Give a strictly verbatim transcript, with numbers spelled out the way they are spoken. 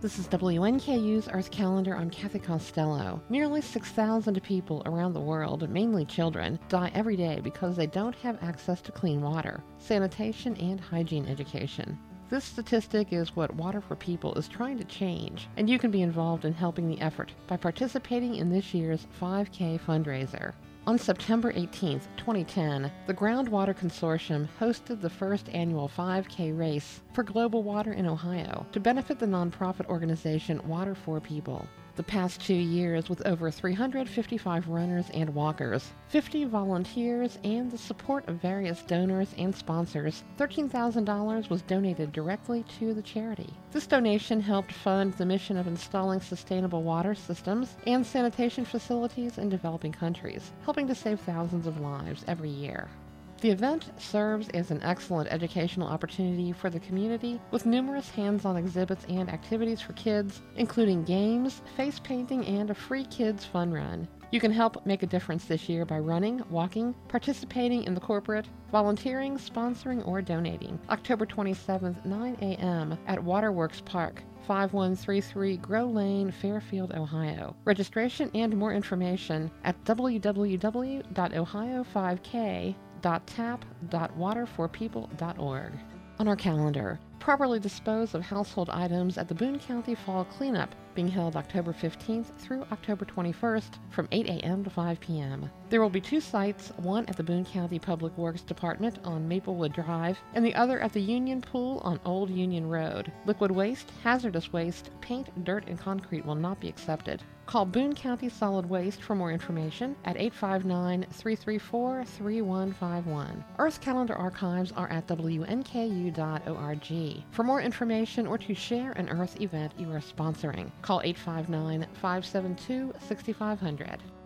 This is W N K U's Earth Calendar. I'm Kathy Costello. Nearly six thousand people around the world, mainly children, die every day because they don't have access to clean water, sanitation, and hygiene education. This statistic is what Water for People is trying to change, and you can be involved in helping the effort by participating in this year's five K fundraiser. On September eighteenth, twenty ten, the Groundwater Consortium hosted the first annual five K race for global water in Ohio to benefit the nonprofit organization Water for People. The past two years, with over three hundred fifty-five runners and walkers, fifty volunteers, and the support of various donors and sponsors, thirteen thousand dollars was donated directly to the charity. This donation helped fund the mission of installing sustainable water systems and sanitation facilities in developing countries, helping to save thousands of lives every year. The event serves as an excellent educational opportunity for the community, with numerous hands-on exhibits and activities for kids, including games, face painting, and a free kids fun run. You can help make a difference this year by running, walking, participating in the corporate, volunteering, sponsoring, or donating. October twenty-seventh, nine a.m. at Waterworks Park, five one three three Grow Lane, Fairfield, Ohio. Registration and more information at w w w dot ohio five k dot tap dot water for people dot org. On our calendar, properly dispose of household items at the Boone County Fall Cleanup, being held October fifteenth through October twenty-first from eight a.m. to five p.m. There will be two sites, one at the Boone County Public Works Department on Maplewood Drive, and the other at the Union Pool on Old Union Road. Liquid waste, hazardous waste, paint, dirt, and concrete will not be accepted. Call Boone County Solid Waste for more information at eight five nine, three three four, three one five one. Earth Calendar archives are at w n k u dot org. For more information or to share an Earth event you are sponsoring, call eight five nine, five seven two, six five zero zero.